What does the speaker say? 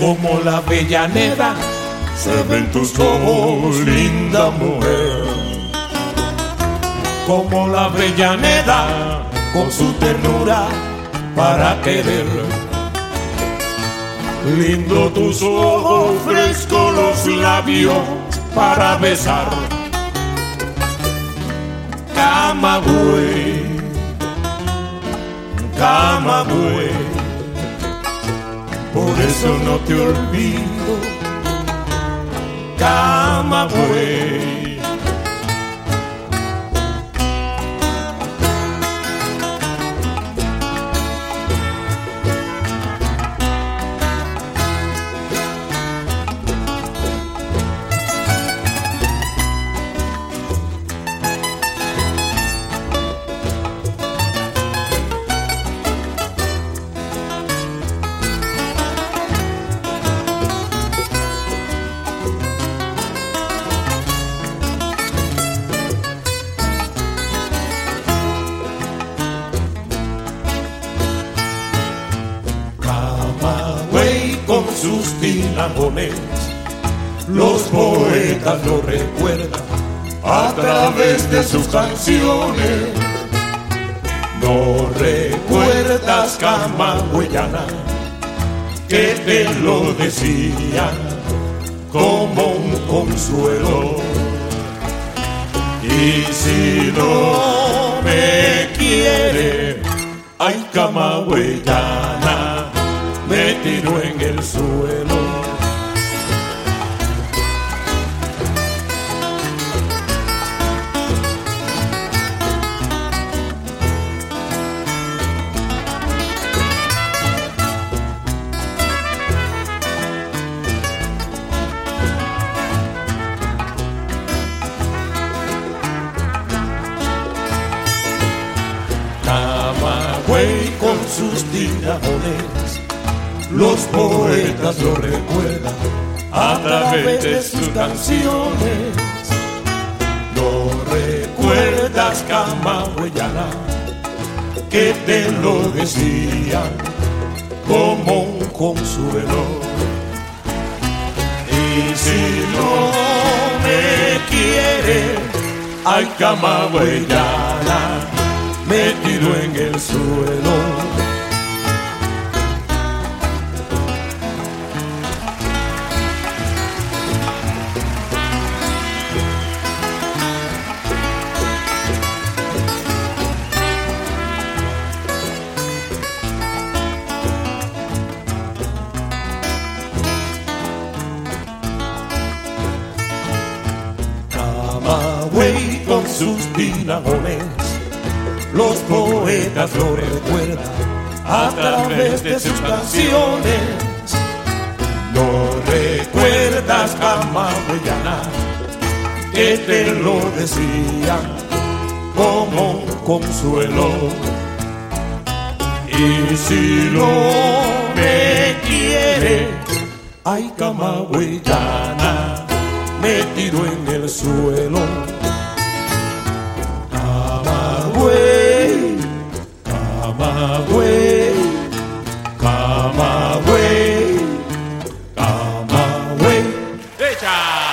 Como la Avellaneda se ven tus ojos, linda mujer. Como la Avellaneda con su ternura para querer. Lindo tus ojos, fresco los labios para besar. Camagüey, Camagüey, por eso no te olvido, Camagüey. Con sus tinajones, los poetas lo recuerdan a través de sus canciones. ¿No recuerdas, camagüeyana, que te lo decían como un consuelo? Y si no me quiere, ay, camagüeyana, me tiro en el suelo. Camagüey con sus tirajones, los poetas lo recuerdan a través de sus canciones. ¿No recuerdas, camagüeyana, que te lo decían como un consuelo? Y si no me quiere, ay, camagüeyana, me tiro en el suelo. Camagüey con sus tinajones, los poetas lo recuerdan a través de sus canciones. ¿No recuerdas, camagüeyana, que te lo decían como un consuelo? Y si no me quiere, ay, camagüeyana, me tiro en el suelo. Camagüey, Camagüey, Camagüey, Camagüey. ¡Echa!